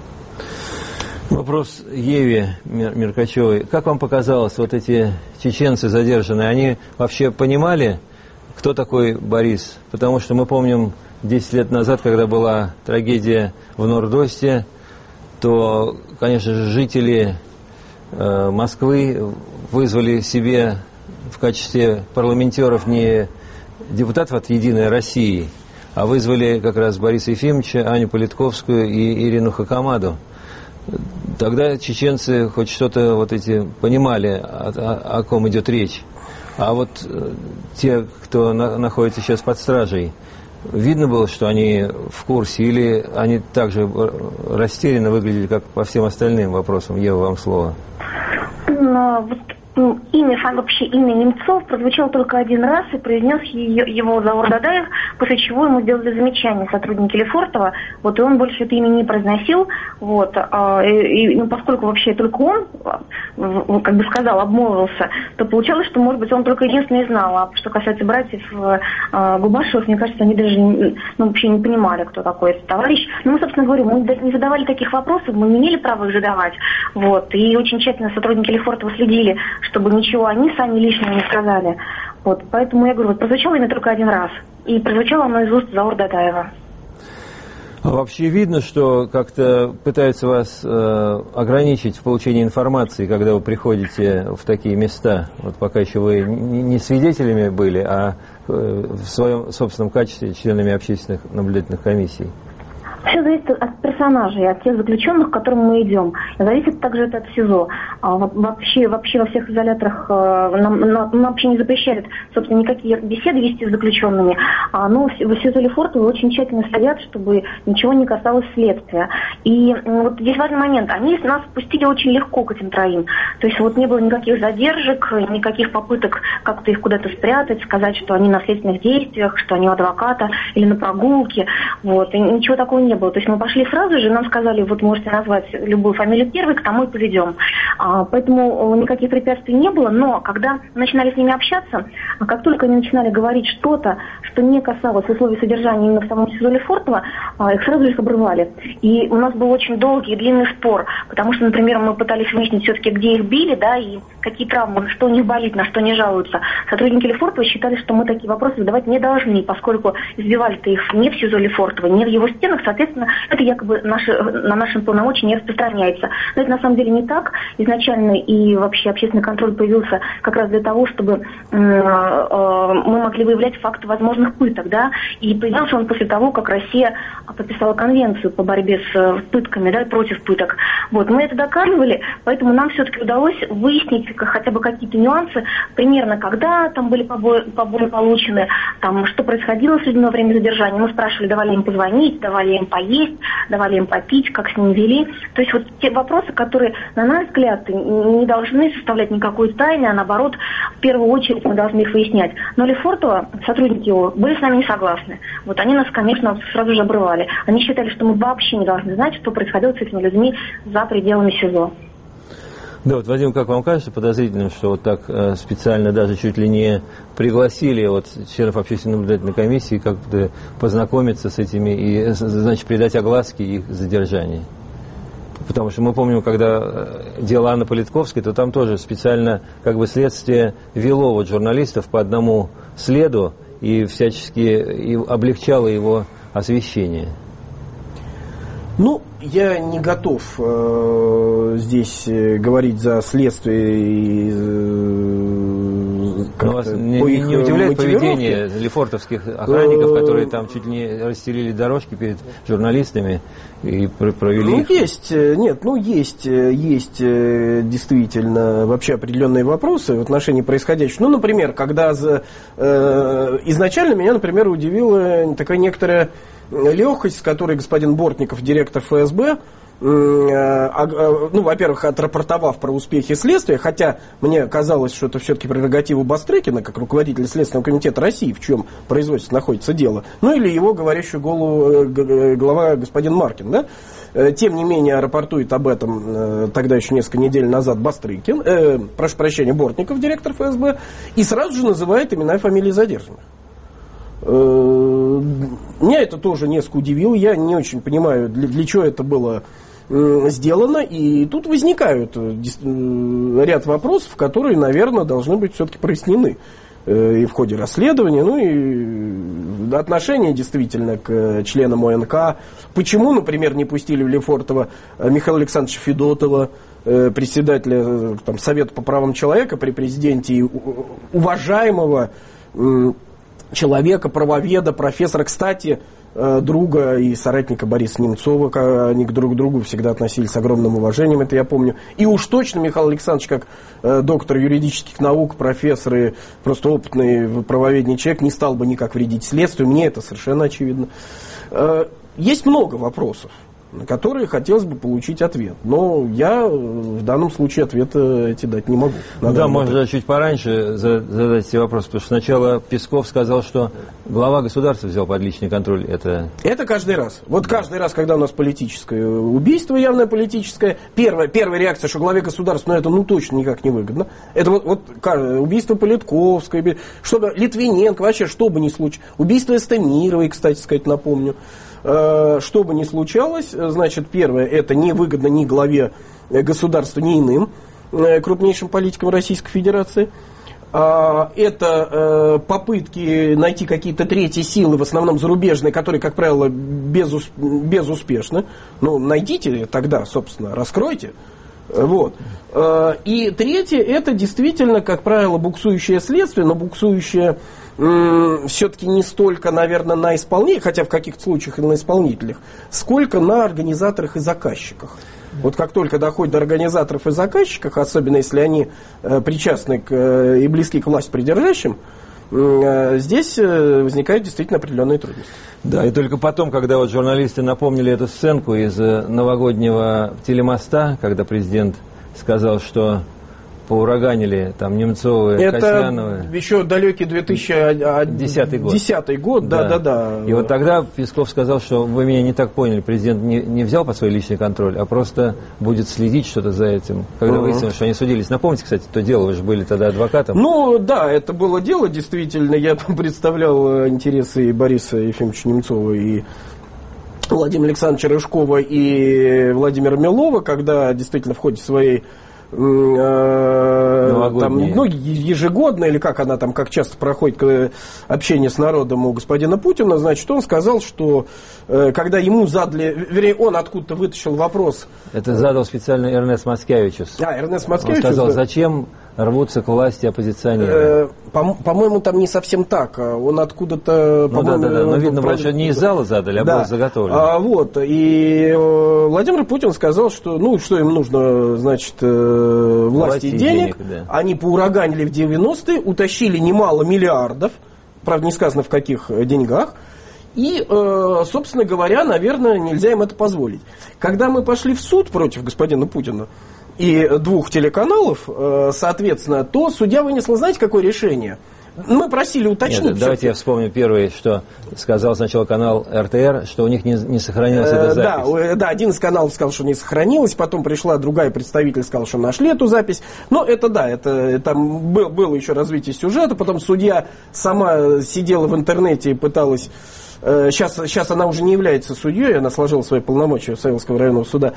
Вопрос Еве Меркачевой. Как вам показалось, вот эти чеченцы задержанные, они вообще понимали, кто такой Борис? Потому что мы помним, десять лет назад, когда была трагедия в Норд-Осте, то, конечно же, жители э, Москвы вызвали себе в качестве парламентеров не депутатов от «Единой России», а вызвали как раз Бориса Ефимовича, Аню Политковскую и Ирину Хакамаду. Тогда чеченцы хоть что-то вот эти понимали, о, о, о ком идет речь. А вот те, кто на, находится сейчас под стражей, видно было, что они в курсе, или они также растерянно выглядели, как по всем остальным вопросам? Ева, вам слово. Имя, вообще имя Немцов прозвучало только один раз и произнес ее, его Заур Дадаев, после чего ему сделали замечание сотрудники Лефортово, вот, и он больше это имя не произносил, вот, а, и, ну, поскольку вообще только он, как бы сказал, обмолвился, то получалось, что, может быть, он только единственный знал, а что касается братьев а, Губашевых, мне кажется, они даже ну, вообще не понимали, кто такой этот товарищ. Ну, мы, собственно говоря, мы не задавали таких вопросов, мы не имели права их задавать, вот, и очень тщательно сотрудники Лефортово следили, чтобы ничего они сами лишнего не сказали. Вот, поэтому я говорю, вот прозвучало имя только один раз. И прозвучало оно из уст Заура Дадаева. А вообще видно, что как-то пытаются вас э, ограничить в получении информации, когда вы приходите в такие места. Вот пока еще вы не, не свидетелями были, а э, в своем собственном качестве членами общественных наблюдательных комиссий. Все зависит от персонажей, от тех заключенных, к которым мы идем. Зависит также это от СИЗО. А, вообще, вообще во всех изоляторах нам, нам вообще не запрещают, собственно, никакие беседы вести с заключенными. А, но в СИЗО Лефортово очень тщательно следят, чтобы ничего не касалось следствия. И вот здесь важный момент. Они нас пустили очень легко к этим троим. То есть вот не было никаких задержек, никаких попыток как-то их куда-то спрятать, сказать, что они на следственных действиях, что они у адвоката или на прогулке. Вот. И ничего такого не было. То есть мы пошли сразу же, нам сказали, вот можете назвать любую фамилию первой, к тому и поведем. А, поэтому никаких препятствий не было, но когда мы начинали с ними общаться, как только они начинали говорить что-то, что не касалось условий содержания именно в самом СИЗО Лефортово, а, их сразу же обрывали. И у нас был очень долгий и длинный спор, потому что, например, мы пытались выяснить все-таки, где их били, да, и какие травмы, что у них болит, на что они жалуются. Сотрудники Лефортово считали, что мы такие вопросы задавать не должны, поскольку избивали-то их не в СИЗО Лефортово, не в его стенах, соответственно, это якобы наши, на нашем полномочии не распространяется. Но это на самом деле не так. Изначально и вообще общественный контроль появился как раз для того, чтобы э, э, мы могли выявлять факты возможных пыток. Да? И появился он после того, как Россия подписала конвенцию по борьбе с пытками, да, против пыток. Вот. Мы это доказывали, поэтому нам все-таки удалось выяснить хотя бы какие-то нюансы, примерно когда там были побои, побои получены, там, что происходило с людьми во время задержания. Мы спрашивали, давали им позвонить, давали им поесть, давали им попить, как с ними вели. То есть вот те вопросы, которые, на наш взгляд, не должны составлять никакой тайны, а наоборот, в первую очередь мы должны их выяснять. Но Лефортово, сотрудники его, были с нами не согласны. Вот они нас, конечно, сразу же обрывали. Они считали, что мы вообще не должны знать, что происходило с этими людьми за пределами СИЗО. Да, вот, Вадим, как вам кажется подозрительным, что вот так э, специально даже чуть ли не пригласили вот членов общественной наблюдательной комиссии как-то познакомиться с этими и, значит, придать огласке их задержания? Потому что мы помним, когда дело Анны Политковской, то там тоже специально как бы следствие вело вот журналистов по одному следу и всячески и облегчало его освещение. Ну, я не готов э, здесь говорить за следствие и э, вас не, не удивляет поведение лефортовских охранников, которые там чуть не расстелили дорожки перед журналистами и провели ну, их? есть, нет, ну есть, есть действительно вообще определенные вопросы в отношении происходящего. Ну, например, когда за, э, изначально меня, например, удивила такая некоторая легкость, с которой господин Бортников, директор эф эс бэ, ну, во-первых, отрапортовав про успехи следствия, хотя мне казалось, что это все-таки прерогатива Бастрыкина, как руководителя Следственного комитета России, в чем производстве находится дело, ну, или его говорящую голову глава господин Маркин, да, тем не менее рапортует об этом тогда еще несколько недель назад Бастрыкин, э, прошу прощения, Бортников, директор эф эс бэ, и сразу же называет имена и фамилии задержанных. Меня это тоже несколько удивило, я не очень понимаю, для, для чего это было сделано, и тут возникают ряд вопросов, которые, наверное, должны быть все-таки прояснены и в ходе расследования, ну и отношение действительно к членам ОНК. Почему, например, не пустили в Лефортово Михаила Александровича Федотова, председателя там, Совета по правам человека при президенте, и уважаемого человека, правоведа, профессора, кстати, друга и соратника Бориса Немцова, они к друг другу всегда относились с огромным уважением, это я помню. И уж точно Михаил Александрович, как доктор юридических наук, профессор и просто опытный правоведный человек, не стал бы никак вредить следствию, мне это совершенно очевидно. Есть много вопросов, на которые хотелось бы получить ответ. Но я в данном случае ответа эти дать не могу. Ну да, можно чуть пораньше задать эти вопросы, потому что сначала Песков сказал, что глава государства взял под личный контроль это... Это каждый раз. Вот каждый раз, когда у нас политическое убийство, явное политическое, первая, первая реакция, что главе государства, ну это ну точно никак не выгодно. Это вот, вот убийство Политковской, чтобы Литвиненко, вообще что бы ни случилось. Убийство Эстемировой, кстати сказать, напомню. Что бы ни случалось, значит, первое, это невыгодно ни главе государства, ни иным крупнейшим политикам Российской Федерации. Это попытки найти какие-то третьи силы, в основном зарубежные, которые, как правило, безус, безуспешны. Ну, найдите тогда, собственно, раскройте. Вот. И третье, это действительно, как правило, буксующее следствие, но буксующее все-таки не столько, наверное, на исполнителях, хотя в каких-то случаях и на исполнителях, сколько на организаторах и заказчиках. Вот как только доходит до организаторов и заказчиков, особенно если они э, причастны к, э, и близки к власть придержащим, э, здесь э, возникают действительно определенные трудности. Да, и только потом, когда вот журналисты напомнили эту сценку из новогоднего телемоста, когда президент сказал, что поураганили там Немцовы, это Касьяновы. Это еще далекий две тысячи десятый год. десятый год, да, да, да, да. И вот тогда Песков сказал, что вы меня не так поняли, президент не, не взял под свой личный контроль, а просто будет следить что-то за этим, когда uh-huh. выяснилось, что они судились. Напомните, кстати, то дело, вы же были тогда адвокатом. Ну, да, это было дело, действительно, я представлял интересы и Бориса Ефимовича Немцова, и Владимира Александровича Рыжкова, и Владимира Милова, когда действительно в ходе своей там, ну, ежегодно, или как она там, как часто проходит общение с народом у господина Путина, значит, он сказал, что когда ему задали, вернее, он откуда-то вытащил вопрос. Это задал специально Эрнест Маскевичус. А, Эрнест Маскевичус. Он сказал, да. Зачем рвутся к власти оппозиционеры? По- по-моему, там не совсем так. Он откуда-то... Ну да, да, да. Но видно, было, что не из зала задали, а да. было заготовлено. А, вот. И Владимир Путин сказал, что, ну, что им нужно, значит, власти, власти и денег. денег да. Они поураганили в девяностые, утащили немало миллиардов, правда, не сказано в каких деньгах. И, собственно говоря, наверное, нельзя им это позволить. Когда мы пошли в суд против господина Путина и двух телеканалов, соответственно, то судья вынесла, знаете, какое решение? Мы просили уточнить. Нет, давайте я вспомню первое, что сказал сначала канал эр тэ эр, что у них не, не сохранилась э, эта запись. Да, да, один из каналов сказал, что не сохранилась, потом пришла другая представитель, сказал, что нашли эту запись. Но это да, это там был, было еще развитие сюжета, потом судья сама сидела в интернете и пыталась... Сейчас, сейчас она уже не является судьей, она сложила свои полномочия Савеловского районного суда.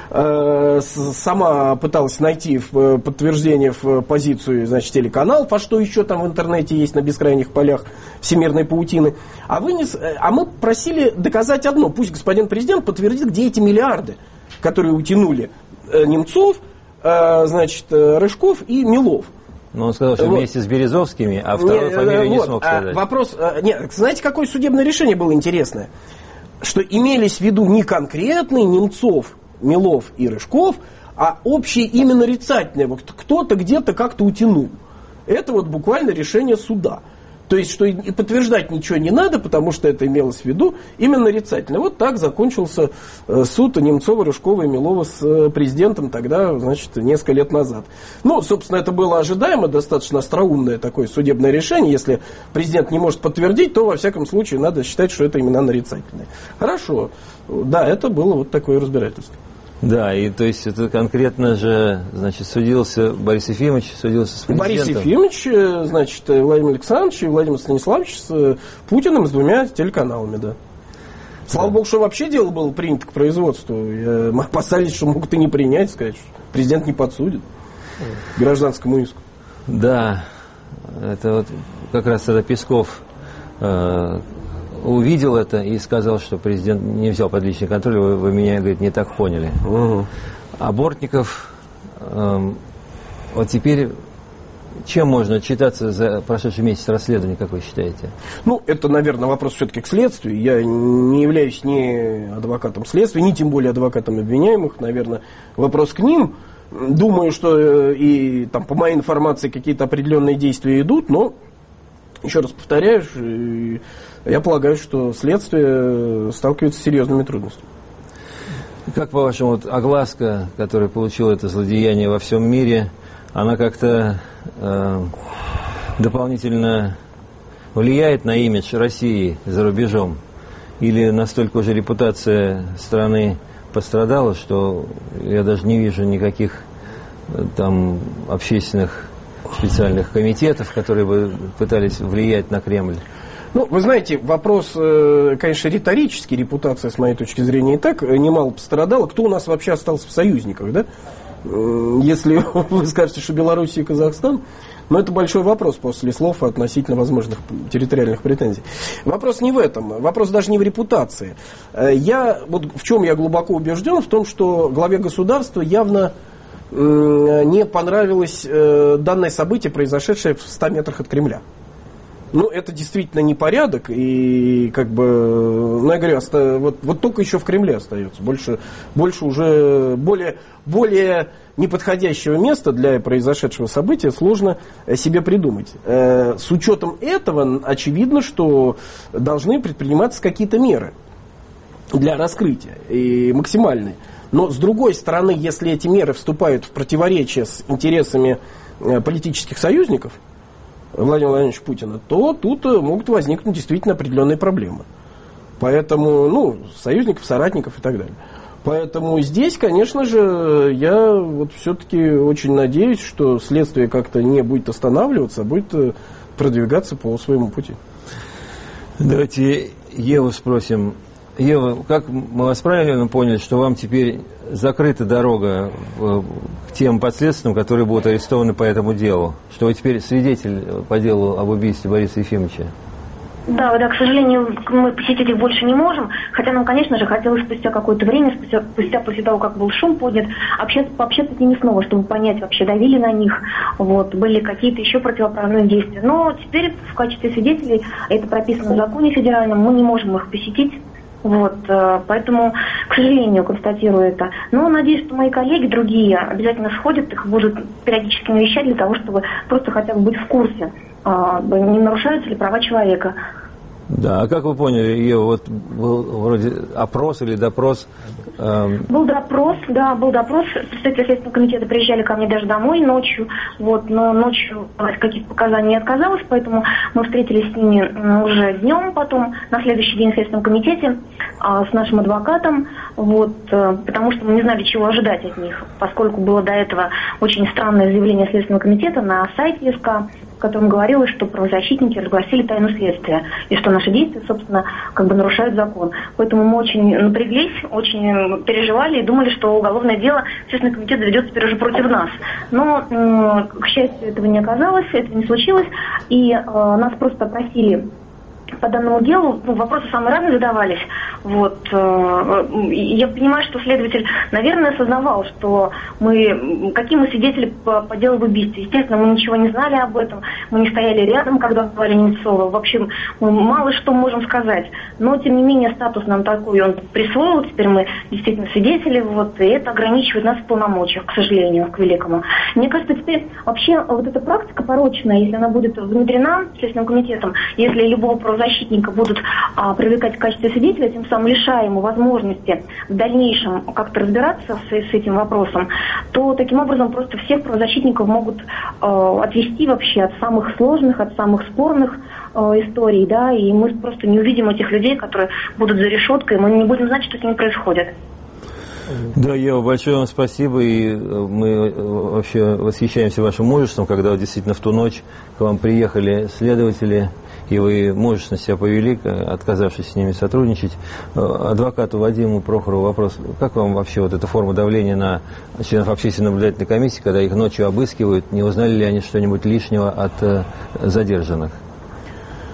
Сама пыталась найти подтверждение в позицию, значит, телеканал, по что еще там в интернете есть на бескрайних полях всемирной паутины. А, вынес, а мы просили доказать одно. Пусть господин президент подтвердит, где эти миллиарды, которые утянули Немцов, значит, Рыжков и Милов. Но он сказал, что вот. Вместе с Березовскими, а вторую не, фамилию вот. не смог сказать. А, вопрос, нет, знаете, какое судебное решение было интересное? Что имелись в виду не конкретные Немцов, Милов и Рыжков, а общее имя нарицательное. Вот кто-то где-то как-то утянул. Это вот буквально решение суда. То есть, что и подтверждать ничего не надо, потому что это имелось в виду именно нарицательно. Вот так закончился суд Немцова, Рыжкова и Милова с президентом тогда, значит, несколько лет назад. Ну, собственно, это было ожидаемо, достаточно остроумное такое судебное решение. Если президент не может подтвердить, то, во всяком случае, надо считать, что это имена нарицательные. Хорошо. Да, это было вот такое разбирательство. Да, и то есть это конкретно же, значит, судился Борис Ефимович, судился с президентом. Борис Ефимович, значит, Владимир Александрович и Владимир Станиславович с Путиным, с двумя телеканалами, да. Слава да. богу, что вообще дело было принято к производству. Мы опасались, что могут и не принять, сказать, что президент не подсудит гражданскому иску. Да, это вот как раз тогда Песков э, увидел это и сказал, что президент не взял под личный контроль, вы, вы меня, говорит, не так поняли. Угу. А Бортников, э, вот теперь чем можно отчитаться за прошедший месяц расследования, как вы считаете? Ну, это, наверное, вопрос все-таки к следствию. Я не являюсь ни адвокатом следствия, ни тем более адвокатом обвиняемых. Наверное, вопрос к ним. Думаю, что и там, по моей информации какие-то определенные действия идут, но, еще раз повторяю, я полагаю, что следствие сталкивается с серьезными трудностями. Как, по-вашему, вот огласка, которая получила это злодеяние во всем мире, она как-то э, дополнительно влияет на имидж России за рубежом? Или настолько уже репутация страны пострадала, что я даже не вижу никаких там общественных специальных комитетов, которые бы пытались влиять на Кремль? Ну, вы знаете, вопрос, конечно, риторический, репутация, с моей точки зрения, и так немало пострадала. Кто у нас вообще остался в союзниках, да? Если вы скажете, что Белоруссия и Казахстан, но это большой вопрос после слов относительно возможных территориальных претензий. Вопрос не в этом, вопрос даже не в репутации. Я, вот в чем я глубоко убежден, в том, что главе государства явно не понравилось данное событие, произошедшее в ста метрах от Кремля. Ну, это действительно непорядок, и как бы, ну, я говорю, оста- вот, вот только еще в Кремле остается. Больше, больше уже, более, более неподходящего места для произошедшего события сложно себе придумать. Э, с учетом этого, очевидно, что должны предприниматься какие-то меры для раскрытия, и максимальные. Но, с другой стороны, если эти меры вступают в противоречие с интересами э, политических союзников, Владимира Владимировича Путина, то тут могут возникнуть действительно определенные проблемы. Поэтому, ну, союзников, соратников и так далее. Поэтому здесь, конечно же, я вот все-таки очень надеюсь, что следствие как-то не будет останавливаться, а будет продвигаться по своему пути. Давайте Еву спросим. Ева, как мы вас правильно поняли, что вам теперь закрыта дорога в, к тем подследственным, которые будут арестованы по этому делу? Что вы теперь свидетель по делу об убийстве Бориса Ефимовича? Да, да, к сожалению, мы посетить их больше не можем, хотя нам, конечно же, хотелось спустя какое-то время, спустя, спустя после того, как был шум поднят, общаться, пообщаться с ними снова, чтобы понять, вообще давили на них, вот, были какие-то еще противоправные действия. Но теперь в качестве свидетелей, это прописано в законе федеральном, мы не можем их посетить. Вот, поэтому, к сожалению, констатирую это. Но надеюсь, что мои коллеги, другие, обязательно сходят, их будут периодически навещать для того, чтобы просто хотя бы быть в курсе, не нарушаются ли права человека. Да, а как вы поняли, Ева, вот был вроде опрос или допрос? Эм... Был допрос, да, был допрос. Представители Следственного комитета приезжали ко мне даже домой ночью, вот, но ночью каких-то показаний не отказалась, поэтому мы встретились с ними уже днем потом, на следующий день в Следственном комитете а, с нашим адвокатом, вот, потому что мы не знали, чего ожидать от них, поскольку было до этого очень странное заявление Следственного комитета на сайте СК, в котором говорилось, что правозащитники разгласили тайну следствия, и что наши действия, собственно, как бы нарушают закон. Поэтому мы очень напряглись, очень переживали и думали, что уголовное дело Следственный комитет заведет теперь уже против нас. Но, к счастью, этого не оказалось, этого не случилось, и э, нас просто просили по данному делу, ну, вопросы самые разные задавались. Вот. Я понимаю, что следователь, наверное, осознавал, что мы, какие мы свидетели по, по делу об убийстве. Естественно, мы ничего не знали об этом, мы не стояли рядом, когда говорили Немцова. В общем, мы мало что можем сказать. Но, тем не менее, статус нам такой он присвоил, теперь мы действительно свидетели, вот, и это ограничивает нас в полномочиях, к сожалению, к великому. Мне кажется, теперь вообще вот эта практика порочная, если она будет внедрена Следственным комитетом, если любого правозащитника будут а, привлекать в качестве свидетеля, тем самым лишая ему возможности в дальнейшем как-то разбираться с, с этим вопросом, то таким образом просто всех правозащитников могут э, отвести вообще от самых сложных, от самых спорных э, историй, да, и мы просто не увидим этих людей, которые будут за решеткой, мы не будем знать, что с ними происходит. Да, Ева, большое вам спасибо, и мы вообще восхищаемся вашим мужеством, когда действительно в ту ночь к вам приехали следователи, и вы мужественно себя повели, отказавшись с ними сотрудничать. Адвокату Вадиму Прохорову вопрос: как вам вообще вот эта форма давления на членов общественной наблюдательной комиссии, когда их ночью обыскивают, не узнали ли они что-нибудь лишнего от задержанных?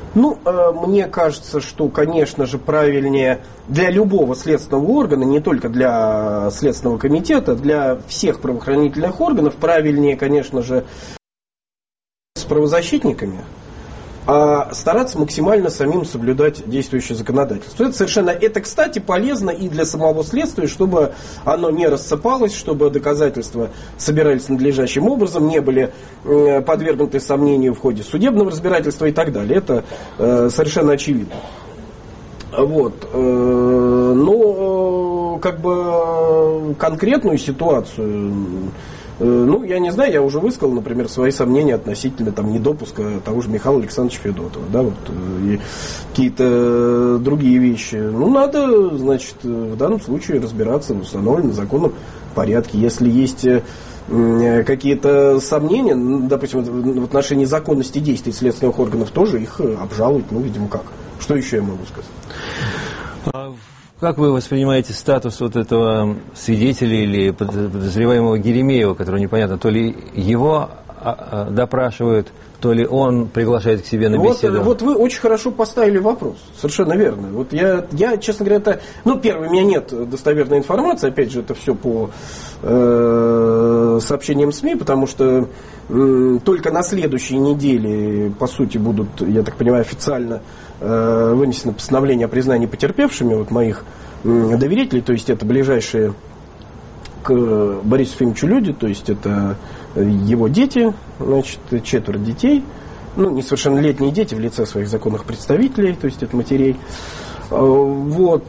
Ну, мне кажется, что, конечно же, правильнее для любого следственного органа, не только для Следственного комитета, для всех правоохранительных органов, правильнее, конечно же, с правозащитниками, а стараться максимально самим соблюдать действующее законодательство. Это совершенно, это, кстати, полезно и для самого следствия, чтобы оно не рассыпалось, чтобы доказательства собирались надлежащим образом, не были э, подвергнуты сомнению в ходе судебного разбирательства и так далее. Это э, совершенно очевидно. Вот. Э, но э, как бы конкретную ситуацию... Ну, я не знаю, я уже высказал, например, свои сомнения относительно там, недопуска того же Михаила Александровича Федотова, да, вот, и какие-то другие вещи. Ну, надо, значит, в данном случае разбираться в установленном законном порядке. Если есть какие-то сомнения, допустим, в отношении законности действий следственных органов, тоже их обжаловать, ну, видимо, как. Что еще я могу сказать? Как вы воспринимаете статус вот этого свидетеля или подозреваемого Еремеева, который непонятно, то ли его допрашивают, то ли он приглашает к себе на беседу? Вот, вот вы очень хорошо поставили вопрос, совершенно верно. Вот я, я, честно говоря, это, ну, первое, у меня нет достоверной информации, опять же, это все по э, сообщениям СМИ, потому что э, только на следующей неделе, по сути, будут, я так понимаю, официально э, вынесено постановление о признании потерпевшими вот моих э, доверителей, то есть это ближайшие к Борису Ефимовичу люди, то есть это его дети, значит, четверо детей, ну, несовершеннолетние дети в лице своих законных представителей, то есть это матерей. Вот.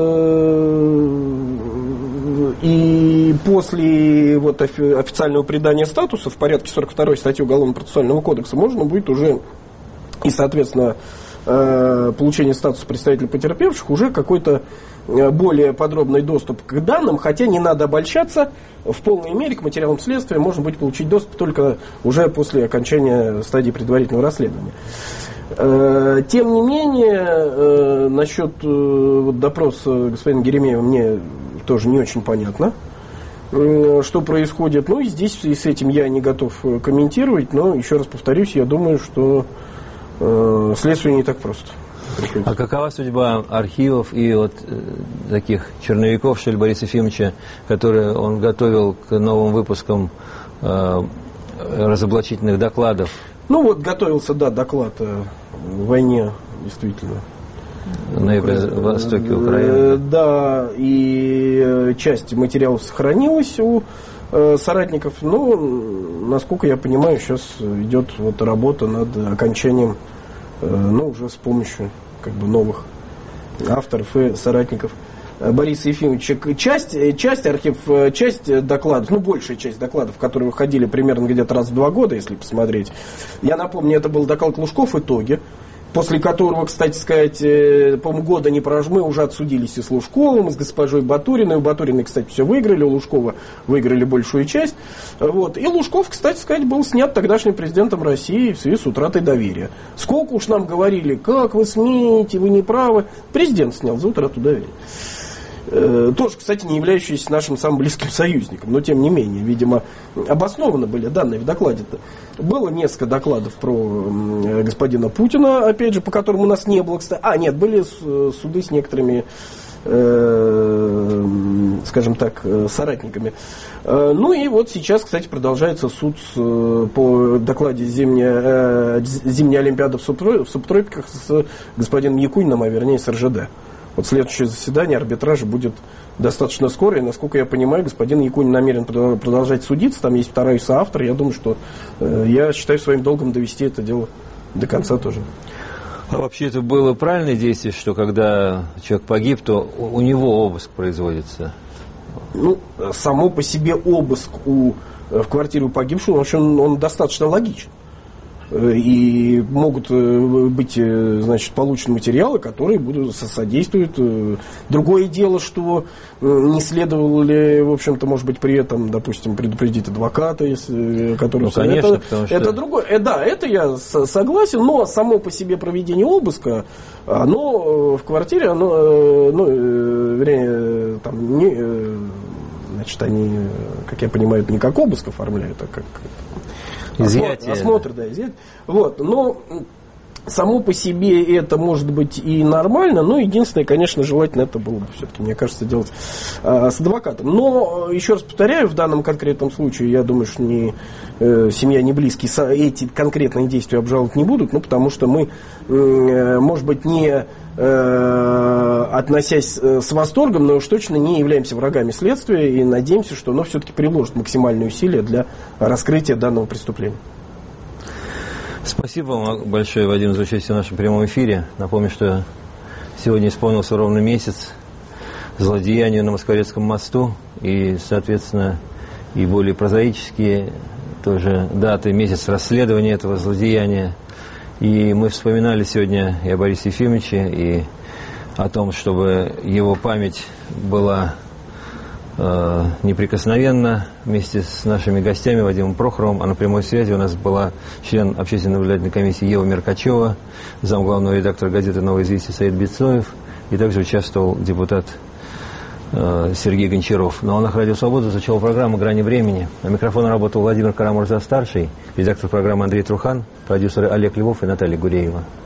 И после вот официального придания статуса в порядке сорок второй статьи Уголовно-процессуального кодекса можно будет уже и, соответственно, получение статуса представителя потерпевших уже какой-то более подробный доступ к данным, хотя не надо обольщаться, в полной мере к материалам следствия можно будет получить доступ только уже после окончания стадии предварительного расследования. Тем не менее, насчет допроса господина Еремеева мне тоже не очень понятно, что происходит. Ну и здесь и с этим я не готов комментировать, но еще раз повторюсь, я думаю, что следствие не так просто. А какова судьба архивов и вот э, таких черновиков, что ли, Бориса Ефимовича, которые он готовил к новым выпускам э, разоблачительных докладов? Ну вот готовился, да, доклад о войне, действительно. На юго-востоке Украины. Да, и часть материалов сохранилась у э, соратников, но, насколько я понимаю, сейчас идет вот работа над окончанием, э, ну, уже с помощью как бы новых авторов и соратников Бориса Ефимовича. Часть, часть архив, часть докладов, ну, большая часть докладов, которые выходили примерно где-то раз в два года, если посмотреть. Я напомню, это был доклад Лужков «Итоги», после которого, кстати сказать, по-моему, года не прож... мы уже отсудились и с Лужковым, и с госпожой Батуриной. У Батуриной, кстати, все выиграли, у Лужкова выиграли большую часть. Вот. И Лужков, кстати сказать, был снят тогдашним президентом России в связи с утратой доверия. Сколько уж нам говорили, как вы смеете, вы не правы. Президент снял за утрату доверия. Тоже, кстати, не являющийся нашим самым близким союзником, но тем не менее, видимо, обоснованы были данные в докладе-то. Было несколько докладов про господина Путина, опять же, по которым у нас не было, кстати. А, нет, были суды с некоторыми, э, скажем так, соратниками. Ну и вот сейчас, кстати, продолжается суд с, по докладе «Зимняя, зимняя Олимпиада в субтропиках» с господином Якуниным, а вернее с эр жэ дэ. Вот следующее заседание арбитража будет достаточно скоро, и, насколько я понимаю, господин Якунин намерен продолжать судиться, там есть второй соавтор, я думаю, что э, я считаю своим долгом довести это дело до конца тоже. А вообще это было правильное действие, что когда человек погиб, то у него обыск производится? Ну, само по себе обыск у, в квартире у погибшего, он, он достаточно логичен. И могут быть, значит, получены материалы, которые будут содействуют. Другое дело, что не следовало ли, в общем-то, может быть, при этом, допустим, предупредить адвоката, если, который... Ну, конечно, это, потому что... это другое. Э, да, это я согласен, но само по себе проведение обыска, оно в квартире, оно, ну, вернее, там, не, значит, они, как я понимаю, не как обыск оформляют, а как... Изъятие. Осмотр, да, изъятие. Вот, но само по себе это может быть и нормально, но единственное, конечно, желательно это было бы все-таки, мне кажется, делать э, с адвокатом. Но, еще раз повторяю, в данном конкретном случае, я думаю, что ни э, семья, ни близкие эти конкретные действия обжаловать не будут, ну, потому что мы, э, может быть, не э, относясь с восторгом, но уж точно не являемся врагами следствия и надеемся, что оно все-таки приложит максимальные усилия для раскрытия данного преступления. Спасибо вам большое, Вадим, за участие в нашем прямом эфире. Напомню, что сегодня исполнился ровно месяц злодеянию на Москворецком мосту и, соответственно, и более прозаические тоже даты, месяц расследования этого злодеяния. И мы вспоминали сегодня и о Борисе Ефимовиче, и о том, чтобы его память была э, неприкосновенна, вместе с нашими гостями Вадимом Прохоровым. А на прямой связи у нас была член общественной наблюдательной комиссии Ева Меркачева, замглавного редактора газеты «Новое известие» Саид Бецоев, и также участвовал депутат э, Сергей Гончаров. На волнах Радио Свобода звучала программа «Грани времени». На микрофоне работал Владимир Карамурза-старший, редактор программы Андрей Трухан, продюсеры Олег Львов и Наталья Гуреева.